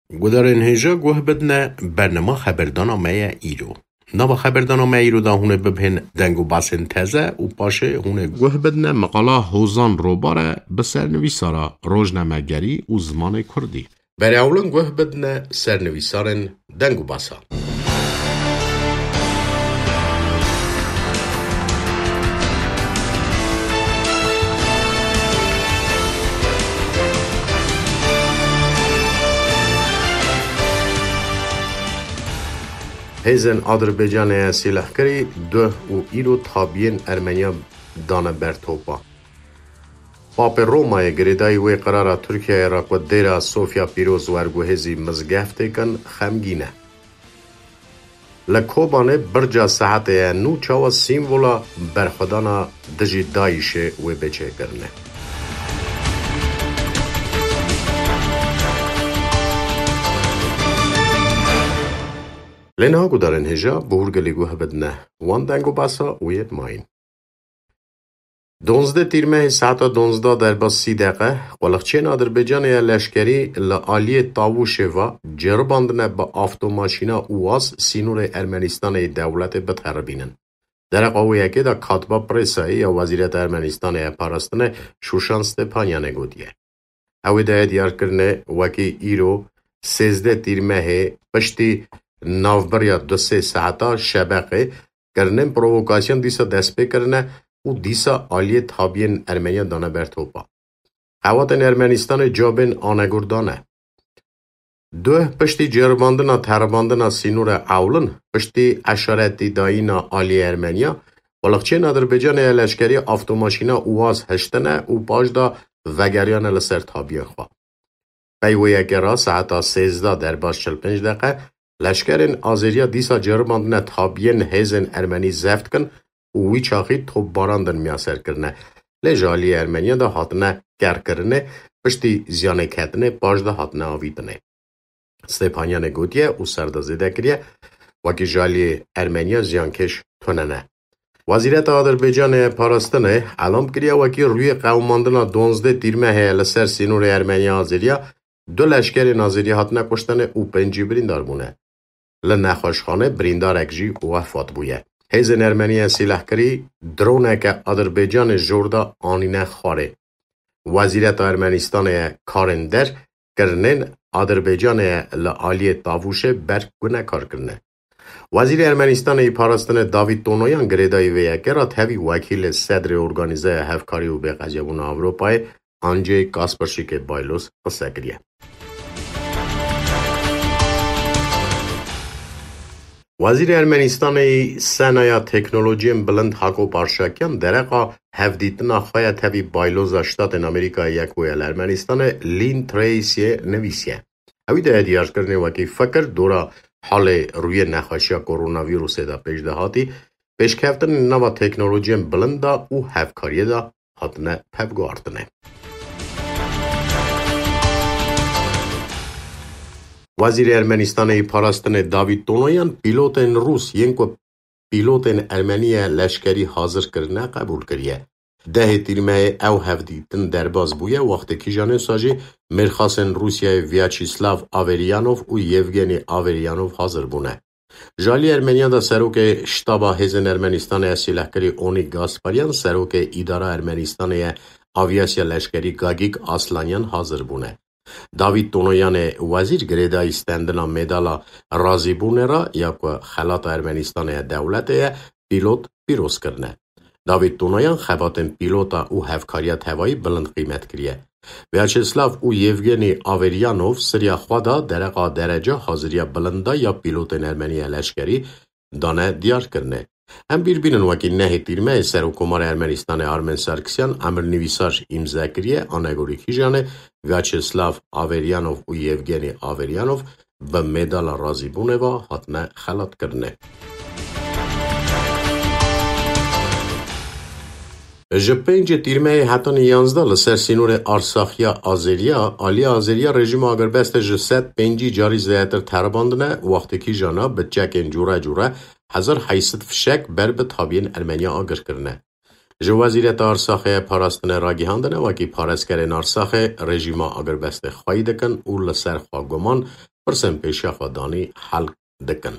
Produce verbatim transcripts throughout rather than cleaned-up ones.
گودارن هجا گوه بدنه برنامه خبردارنامه ایرو. نوا خبردارنامه ایرو دا هونه ببین دنگو باسن تزه و پاشه هونه گوه بدنه مقاله هوزان روباره بسر نویسارا روزنامه‌گری و زمان کردی. برای اولن گوه بدنه سرنویسارن دنگو باسا. هزن آذربایجان سیلحکری دو و ایرو تابین ارمنیا دانه برتوپا. پاپ رومای گریدای وی قرار ترکیه را و دیره سوفیا پیروز ورگوهزی مزگفته کن خمگینه. لکوبانه برجا ساعت نو چاوا سیمولا برخدانا دجی دایشه و بچه کرنه. لنها گودارن هجا بورگلی گوه بدنه وان دنگو باسا وید ماین. دونزده تیرمه ساعتا دونزده در باز سی دقیقه قلقچین آذربایجان لشکری لعالی تاووشه و جرباندنه با آفتوماشینا اواز سینور ارمنستان دولت بتربینن. در قویه که دا کاتبا پرسایی یا وزیرت ارمنستان پاراستنه شوشان ستپانیانه گودیه. اوی ده دیار کرنه وکی ایرو سیزده تیرمه پشتی نوبریا دو سه ساعتا شبکه کرنه پرووکاسیون دیسا دست پی کرنه و دیسا آلیه تابین ارمنیا دانه برتوپا. قواتن ارمنستان جابن آنگردانه. دو پشتی جرباندنا ترباندنا سینور اولن پشتی اشارتی دایینا آلیه ارمنیا ولقچین آذربایجان لشکری آفتوماشینا اواز هشتنه و پاجدا وگریان لسر تابین خواه. پیویه که را ساعتا سیزده در باز چل پنج دقیقه لشکرین آذریا دیسا جرباندن تابین هزن ارمنی زفت کن و وی چاقی توب باراندن میاسر کرنه. لجالی ارمنیا دا حاتنه گر کرنه پشتی زیانه کتنه باش دا حاتنه آویدنه. ستپانیان گودیه و سردازیده کریه وکی جالی ارمنیا زیانکش توننه. وزیرت آذربایجان پاراستنه علام کریه وکی روی قوماندنا دونزده تیرمه لسر سینور ارمنیا آذریا دو لشکر نازری حاتنه کشتنه و پنجی بریندار بونه. لنخوشخانه بریندار اکجی وفات بویه. هیزن ارمنی سیلحکری درونه که آذربایجان جوردا آنینه خاره. وزیرت ارمنستان کارندر کرنن آذربایجان لعالی تاووشه برگونه کار کرنه. وزیر ارمنستان پاراستن داوید تونویان گریدای ویه که را تاوی وکیل صدر ارگانیزه هفکاری و به قجبون اروپای آنجی کاسپرشیک بایلوس قصه کریه. وزیر ارمنستان صنایع تکنولوژی بلند هاکو پارشاکیان درقا هفدیتنا خواهی تبی بایلوز اشتات امریکا یکویل ارمنستان لین تریسی نویسیه. اوی ده دیار کرنه وکی فکر دورا حال روی نخوشی کرونا ویروس دا پیش دهاتی پیش کفتن نوا تکنولوژی بلند دا و هفکاری دا حتنه پفگوارتنه. وزیر ارمنستان پاراستن داوید تونویان پیلوتن روس ینکو پیلوتن ارمنی لشکری حاضر کرنه قبول کریه. ده تیرمه او هفدیتن در باز بویه وقت که جانه ساجی مرخاسن روسیه ویاچیسلاو آوریانوف و یوگنی آوریانوف حاضر بونه. جالی ارمنیا دا سروک شتابا هزن ارمنستان سیلحکری اونی گاسپاریان سروک اداره ارمنستان آویاسیا لشکری گاگیک آسلانیان حاضر بونه. داوید تونویان وزیر گریده استندنا مدالا رازی بونه را یا که خلات ارمنستان دولت پیلوت پیروز کرنه. داوید تونویان خباتن پیلوتا او هفکاریت هوایی بلند قیمت کریه. ویاچسلاو او یوگنی آوریانوف سریا خوادا درقا درجه حاضریا بلندا یا پیلوت ارمنی لشکری دانه دیار کرنه. هم بیر بینن وکی نه تیرمه سر و کمار ارمنستان آرمن سارکسیان امر نویساش امضا کریه آنگوری کیجانه ویاچسلاو آوریانوف و یوگنی آوریانوف به مدال رازی بونه و حتنه خلات کرنه. جپنج تیرمه حتن یانزده لسر سینور آرساخیا آذریا آلی آذریا رژیم آگربست جست پنجی جاری زیادر ترباندنه وقتی که جانا به چکن جوره جوره هزار حیثت فشک بر به تابین ارمنیا آگر کرنه. جو وزیرت آرساخ پاراستن راگیهاندنه وکی پارسکرین آرساخ رژیم آگربست خواهی دکن او لسر خواگمان پرسن پیشیا خودانی حل دکن.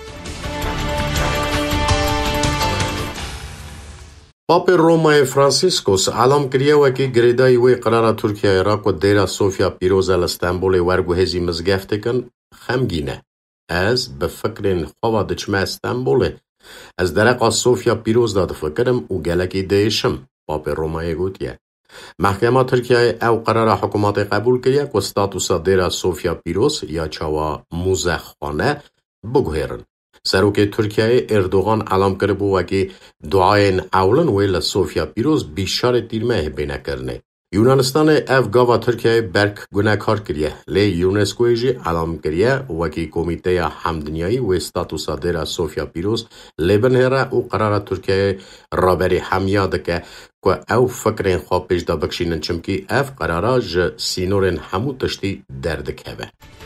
پاپ رومای فرانسیسکوس اعلام کریه و که گریدای وی قرار ترکیه عراق و دیره سوفیا پیروز الاستانبول ورگو هزی مزگفت کن خمگینه. از به فکرین خواه دچمه استانبوله. از درقا سوفیا پیروز داد فکرم و گلکی دیشم. پاپ رومای گوتیه. محکمه ترکیه او قرار حکومت قبول کریه که ستاتوس دیره سوفیا پیروز یا چاوا موزخانه بگوهرن. سروک ترکیه اردوغان اعلام کرده بود که دعاین اولن ویل سوفیا پیروز بیشار دیرمه بینه کرنه. یونانستان افگاوا ترکیه برک گناه کار کریه. لی یونسکوی جی اعلام کریه و که کمیته همدنیایی و استاتوس دیره سوفیا پیروز لیبن هره او قرار ترکیه رابری همیاد که که او فکرین خواه پیش دا بکشینن چمکی اف قرارا ج سینورین همو تشتی درد که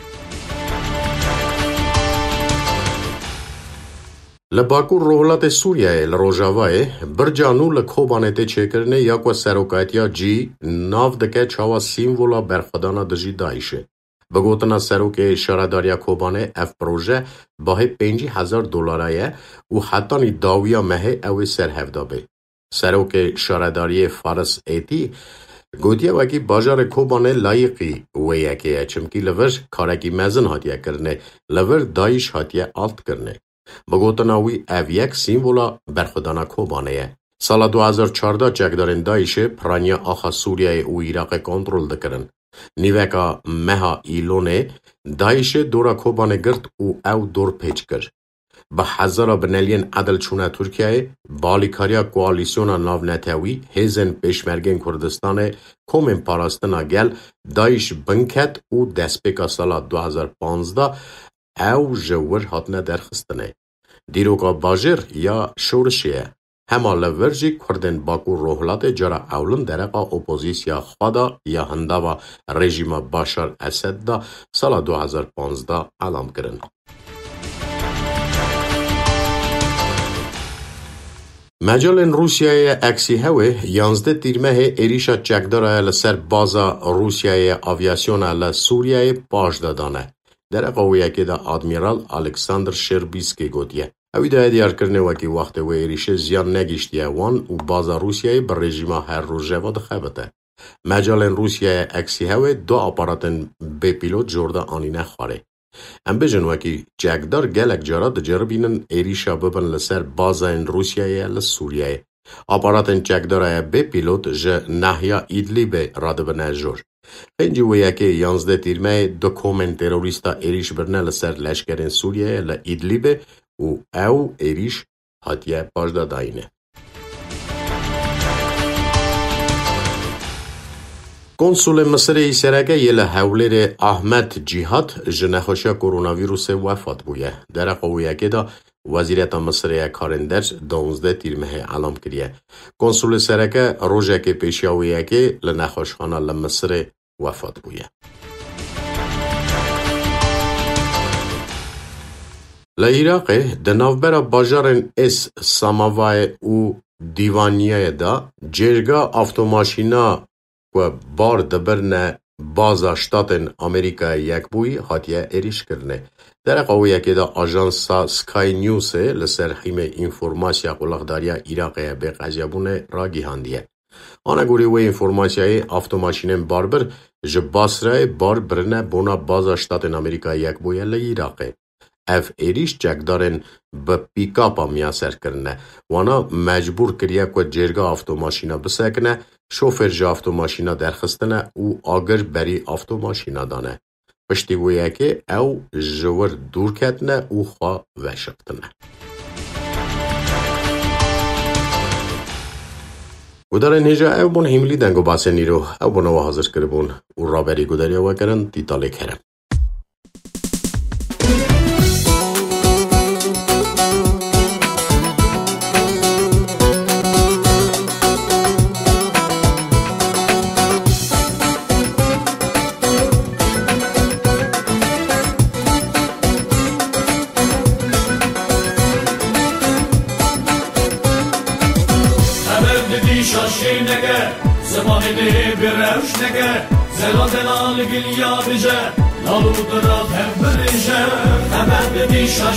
لباکو روحلات سوریه لروژاوای برجانو لکوبانه ته چکرنه یا کو سروکاتیا جی ناو دکه چاوا سیمولا برخدانا دجی دایشه. بگوتنا سروک شهرداریا کوبانه اف پروژه باه پنجی هزار دلارایه و حتی نی داویا مه اوی سرهفدابه. سروک شهرداری فارس ایتی گوتیه وکی باجار کوبانه لایقی و یکیه چمکی لور کارکی مزن هاتیه کرنه لور دایش هاتیه آلت کرنه. بگوتناوی او یک سیمولا برخدانا کوبانه. سال دو هزار و چهارده جگدارن دایشه پرانیا آخا سوریه و عراق کنترل دکرن. نیوکا مها ایلونه دایشه دورا کوبانه گرد او او دور پیچ کرد. به هزارا بنالین عدل چونه ترکیه بالیکاریا کوالیسیونا ناو نتاوی هزن پیشمرگین کردستان کومن پاراستنا گل دایش بنکت او دسپیکا سال دو هزار و پانزده او جور هاتنه درخستنه. دیروگا باجر یا شورشیه. همه لورجی کردن باکو روحلات جرا اولن درقا اپوزیسیا خوادا یا هنداوا رژیم باشار اسد دا سال دو هزار و پانزده اعلام کرن. مجال روسیای اکسی هوه یانزده تیرمه ایریشا چکداره لسر بازا روسیای آویاسیون لسوریای پاش دادانه. در قویه که دا آدمیرال الکساندر شربیسکی گوتیه. اوی دا دیار کرنه وکی وقت و ایریشه زیان نگیشتیه وان و بازا روسیای بر رژیما هر روژه و دخبته. مجال روسیای اکسی هوه دو اپاراتن به پیلوت جورده آنینه خواره. ام بجن وکی جگدار گلک جارا دا جربینن ایریشا ببن لسر بازا این روسیای لسوریای. اپاراتن جگدار به پیلوت جه نحیا ایدلیب راده بنه جور. خیلی ویه که یانزده تیرمه دو کومن تروریستا ایریش برنه لسر لشکرین سوریه ل ایدلیب و او ایریش هاتیه پاجدا داینه. کنسول مصر ایسرگه یل حولیر احمد جیهاد جنخوشیا کرونا ویروس وفات بویه. در قویه که دا وزیرت مصر کارندرش دونزده تیرمه علام کریه. کنسول سرگه روژه که پیشیاویه که لنخوشخانه لمصر وفات بویه. لعراق دناوبر باجارن اس ساماوای او دیوانیه دا جرگا آفتوماشینا و بار دبرنه بازا شتاتن امریکا یک بوی هاتیه ایریش کرنه. در قویه که دا آژانسا سکای نیوسه لسر حیم اینفورماسیا قلقداریا عراقه به قضیبونه را گیهاندیه. آنها گوری و اینفورماسیای آفتوماشینن باربر جباسره بار برنه بونا بازا شتاتن امریکا یک بویه لعراقه. اف ایریش جگدارن به پیکاپا میاسر کرنه. وانا مجبور کریه که جرگا آفتوماشینا بسکنه شوفر جا آفتوماشینا درخستنه او آگر بری آفتوماشینا دانه. پشتی گویه که او جور دور کتنه او خواه وشکتنه. گودار نیجا او بون هملی دنگو باسه نیرو او بونو حاضر کربون او را بری گوداریا وکرن دیتاله کرم. شاشی نگه زمانی به روش نگه زلا دلال گل یا بجه نالو درات هم بره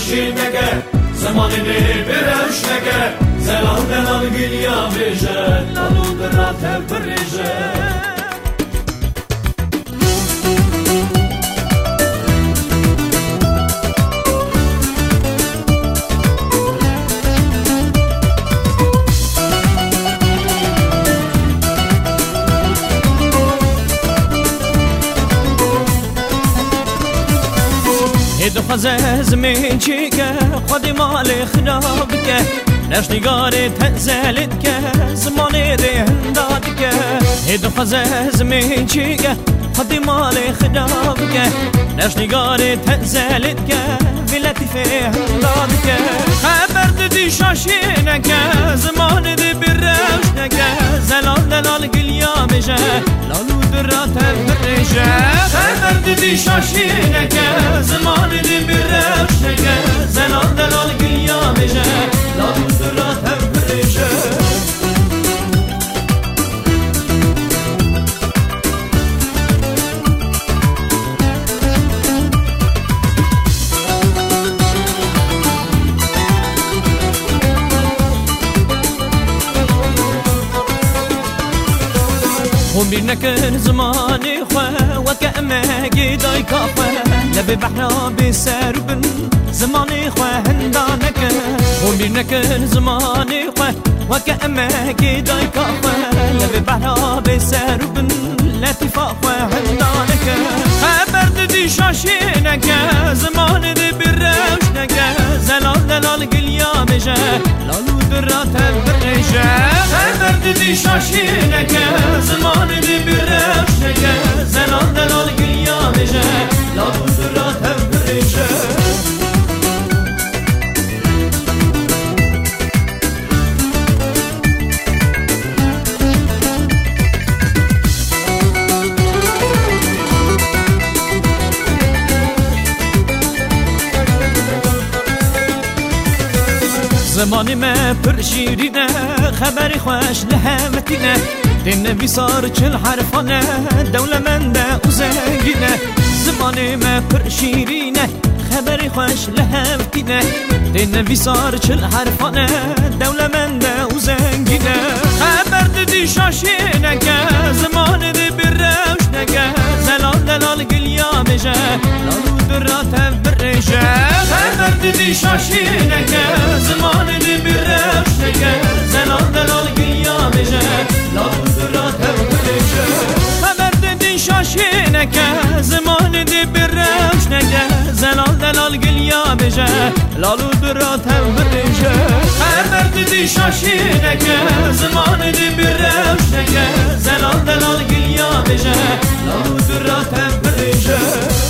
شینگه زمانی برش نگه زلال دلال گلیا بیجه لالو درات بریجه دو خزه زمین چی که خودی مال خراب که نشنگار تنزلت که زمان دهنداد که دو خزه زمین چی که خودی مال خراب که نشنگار تنزلت که ولتی فهنداد که خبر دادی شاشینه که زمان دی برش نکه زلال دلال گلیا میشه لالو درات بریشه خبر دادی شاشینه که زمان دی برش نکه زلال دلال گلیا میشه لالو درات بریشه ومبير نكن زماني خوا وكأمه جيداي كافه لبي بحرا بسربن زماني خوا هندانك ومبير نكن زماني خوا وكأمه جيداي كافه لبي بحرا بسربن لطيفا خوا هندانك خبر ددي شاشينك زمان دي برشنك زلال دلال قليا مجا لالو درات بريجا خبر ددي شاشينك زمان دي برشنك زلال دلال قليا مجا لالو درات بريجا زمانی ما پر شیرینه خبری خوش لهمتینه دین بیسار چل حرفانه دولمنده و زنگینه زمانی ما پر شیرینه خبری خوش لهمتینه دین بیسار چل حرفانه دولمنده و زنگینه خبر دادی شاشینه که زمان دی برش نگه زلال دلال گلیا میشه لالو درات بریشه خبر دادی شاشینه که زمان دی برش نگه زلال دلال گلیا میشه لالو درات بریشه خبر دادی شاشینه که زمان دی برش نگه زلال دلال گلیا میشه لالو درات بریشه خبر دادی شاشینه که زمان دی برش نگه زلال دلال گلیا میشه لالو درات بریشه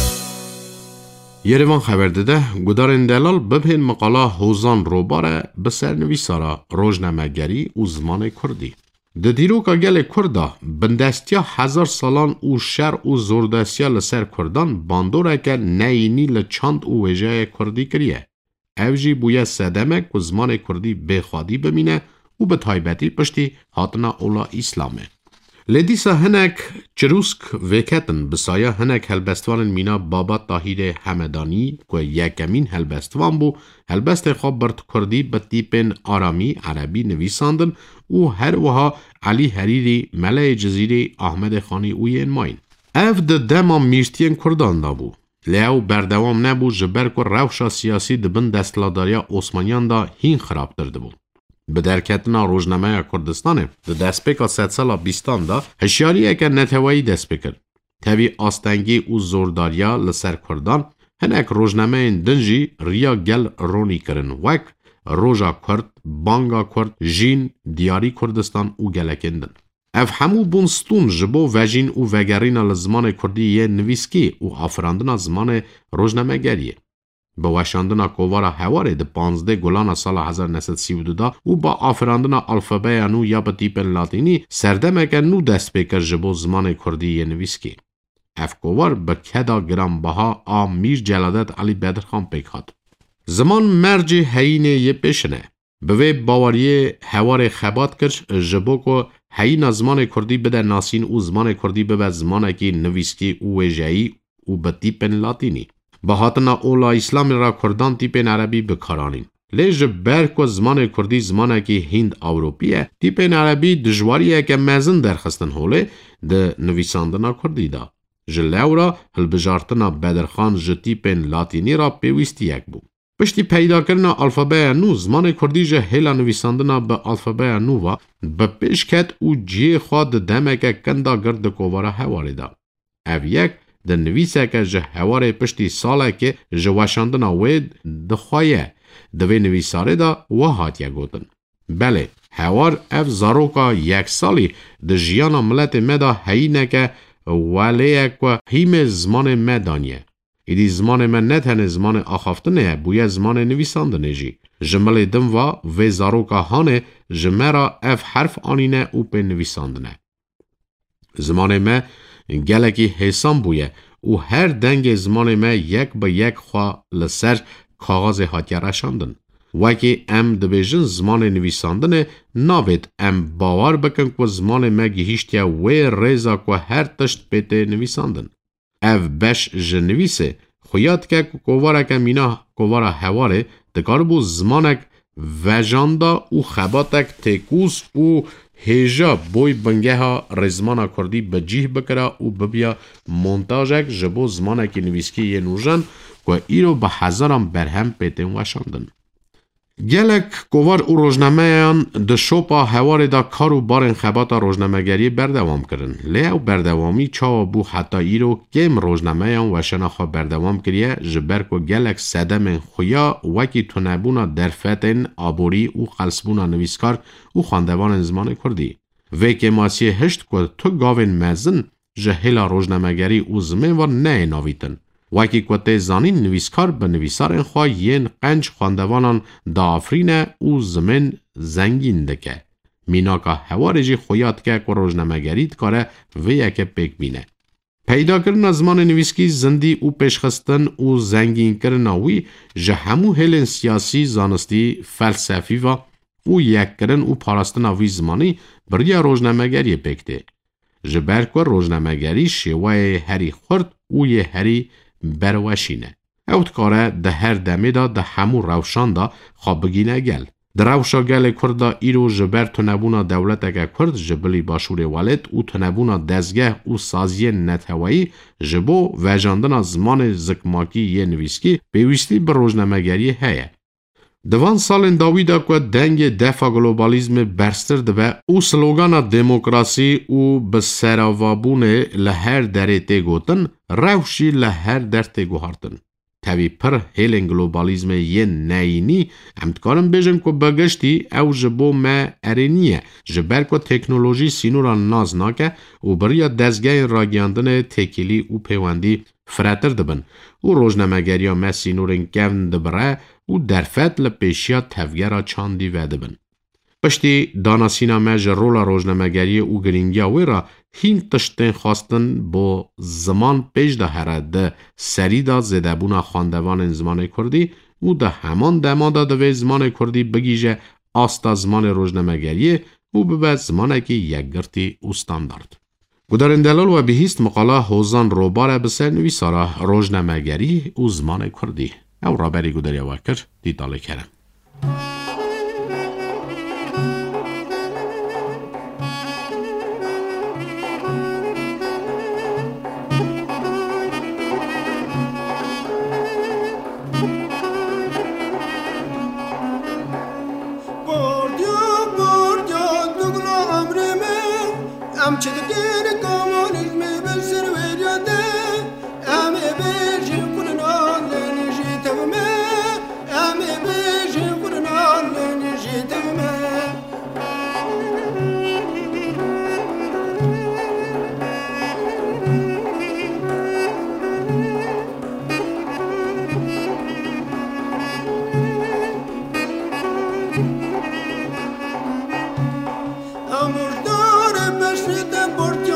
یروان خبر داده گودارن دلال ببین مقاله هوزان روباره به سرنویسارا روزنامه‌گری و زمان کردی. د دیروکا گل کردا بندستیا هزار سالان او شر او زوردستیا لسر کردان باندوره که نینی لچاند او وجه کردی کریه. اوجی بویا سدمک و زمان کردی بخوادی بمینه و به تایبتی پشتی هاتنا اولا اسلامه. لدیسا هنک چروسک وکتن بسایا هنک هلبستوان مینا بابا طاهیر همدانی که یکمین هلبستوان بو هلبست خواب برد کردی به تیپن آرامی عربی نویساندن و هر وها علی حریری ملای جزیره احمد خانی اوین ماین. اف ده دما میشتین کردان دا بو. لیو بردوام نبو جبر که روشا سیاسی دبن دستلاداریا عثمانیان دا هین خراب درده بود. به درکتنا روزنامه کردستانه ده دستپیکا ست سالا بیستان دا هشیاریه که نتوایی دست بکر. تاوی آستنگی او زورداریا لسر کردان هنک روزنامه دنجی ریا گل رونی کرن وک روژا کرد، بانگا کرد، جین دیاری کردستان او گلکندن. اف همو بونستون جبو وجین او وگرین لزمان کردی یه نویسکی او آفراندن زمان روزنامه گریه. با وشاندن کوارا هواره ده پانزده گلان سال هزار و نهصد و سی و دو دا او با آفراندن الفبای نو یا با تیپن لاتینی سردمک نو دست بکر جبو زمان کردی یه نویسکی. اف کوار با کدا گرام بها آ میر جلادت علی بدرخان پیکاد. زمان مرج هین یه پیشنه. به باوریه هوار خبات کرش جبو که هین زمان کردی بده ناسین او زمان کردی به زمان که نویسکی او وجهی او با تیپن لاتینی. به هاتنا اولا اسلام را کردان تیپین عربی بکارانین. لیج برک و زمان کردی زمانه که هند اوروپیه تیپین عربی دجواریه که مزن درخستن هوله ده نویساندنا کردی دا. جلو را هلبجارتنا بدرخان جتیپین لاتینی را پیوستی یک بو. پشتی پیدا کرنا الفابه نو زمان کردی جه هیلا نویساندنا به الفابه نو و به پیش کت او جی خواد دمک کندا گرد کووارا هواری دا. او یک ده نویسه که جه هواری پشتی ساله که جواشاندنا وید دخوایه دوی نویساره دا و هاتیه گوتن. بله، هوار اف زاروکا یک سالی ده جیانا ملت مدا هینه که ولیه که هیم زمان مدانیه. ایدی زمان من نه تنه زمان آخافتنه بویه زمان نویساندنه جی. جمله دم و و زاروکا هانه جمرا اف حرف آنینه او پی نویساندنه. زمان ما گلکی حسام بویه او هر دنگ زمان ما یک با یک خواه لسر کاغذ هاتیه رشاندن. وکی ام دبیجن زمان نویساندنه ناوید ام باور بکن که زمان ما گیشتیا و ریزا که هر تشت پیته نویساندن. او بش جنویسه خویاد که کووارا که مینا کووارا هواره دکار بو زمانک وجاندا او خباتک تکوس او هیجا بوی بنگه ها رزمانا کردی بجیه بکره او ببیا مونتاجک جبو زمانک نویسکی یه نوژن که ایرو به هزارم برهم پیتن وشاندن. گلک کووار او روزنامه‌یان د شوپا هوار دا کارو بارن خباتا روزنامه‌گری بردوام کردن. لیو بردوامی چا بو حتی ایرو کم روزنامه‌یان و شناخا بردوام کریه جبر کو گلک صدم خویا وکی تنبونا درفتن آبوری او خلصبونا نویسکار او خواندوان زمان کردی. وکی ماسی هشت که تو گاوین مزن جهلا روزنامه‌گری او زمین و نه ناویتن. وکی که زانین نویسکار به نویسارن خواه ین قنج خواندوانان دا آفرین او زمین زنگین دکه. میناکا هوارجی خویاد که که روزنامه‌گریت کاره و یک پیک بینه. پیدا کرن زمان نویسکی زندی او پیشخستن او زنگین کرناوی جه همو هلن سیاسی زانستی فلسفی و او یک کرن او پاراستن آوی زمانی بریا روزنامه‌گری پیکته. جبر که روزنامه‌گری شیوه هری خورد او یه هری بروشینه. اوت کاره ده هر دمی دا ده همو روشان دا خواب بگینه گل. ده روشا گل کرده ایرو جبر تنبونا دولت اگه کرد جبلی باشور والد او تنبونا دزگه او سازی نتوایی جبو وجاندن زمان زکماکی یه نویسکی پیوستی بر روزنامه‌گری هیه. دوان سالن داویدا که دنگ دفع گلوبالیزم برسترد و او سلوگانا دموکراسی او بسراوابونه لهر دره تیگوتن روشی لهر در تیگوهارتن. تاوی پر هیلن گلوبالیزم یه نینی امتکارم بیجن که بگشتی او جبو ما ارینیه جبر که تکنولوژی سینوران ناز ناکه او بریا دزگه راگیاندن تکیلی او پیواندی فراتر دبن. او روزنامه‌گری ما سینورن گون دبره او درفت لپیشیا تفگرا چاندی وده بن. پشتی داناسینا مج رولا روزنامه‌گری او گرینگیا ویرا هین تشتین خواستن با زمان پیش ده هره ده سری دا زدبونا خواندوان زمان کردی او ده همان دمادا دوی زمان کردی بگیجه آستا زمان روزنامه‌گری او ببه زمانه که یک گرتی او ستاندارد. گودارن دلال و بهیست مقاله حوزان روباره بسر نویسارا روزنامه‌گری او زمان کردی. او را بری گوداری واکر دیتاله کرم. Amor, dore, besrite, por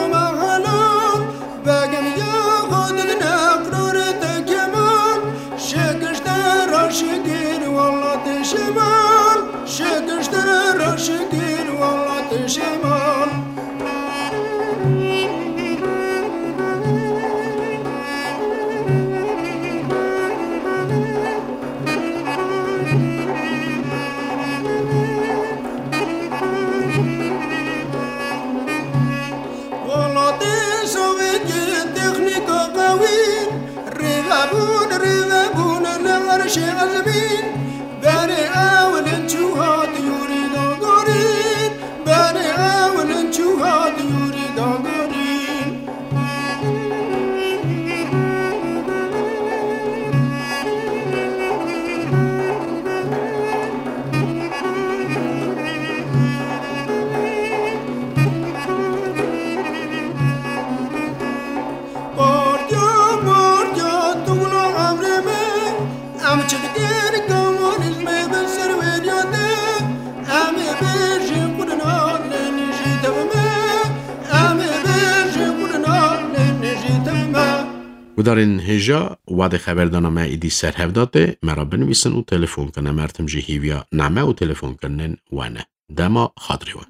و در این هجا وعده خبردانم ایدی سر هفداته مرا بنویسن و تلفن کنه مرتم جهیویا نعمه و تلفن کنن وانه دما خاطری وان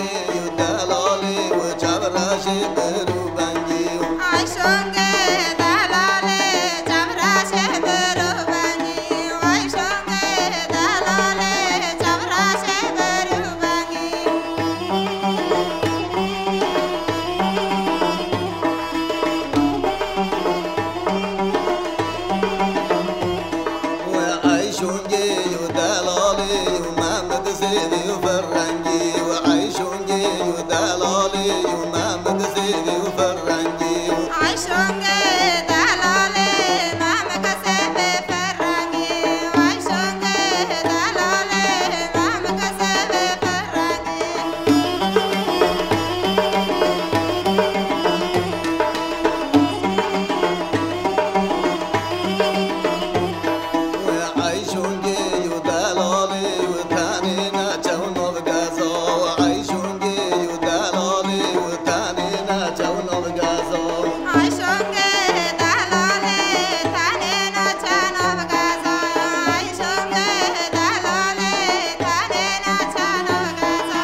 I وعيشونجي ودلالي ومحمد سيدي وفرنجي وعيشونجي ودلالي ومحمد سيدي وفرنجي عيشونجي دلالي محمد سيدي فرنجي وعيشونجي دلالي محمد سيدي وعيشونجي ودلالي وتانينا جونا بقازا وعيشونجي ودلالي وتانينا جونا بقازا عيشونجي دلالي تانينا جانا بقازا عيشونجي دلالي تانينا جانا بقازا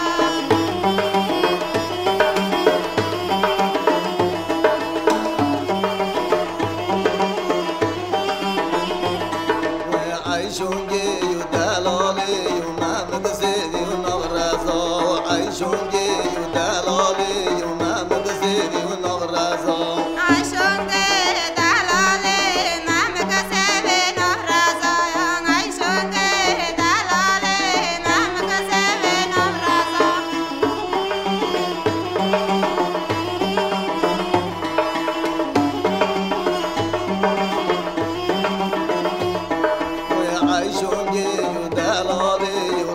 وعيشونجي ودلالي ومحمد سيدي ونغرازا وعيشونجي ودلالي ومحمد سيدي ونغرازا عيشونجي دلالي محمد سيدي نهرازا عيشونجي دلالي محمد سيدي نهرازا وعيشونجي ودلالي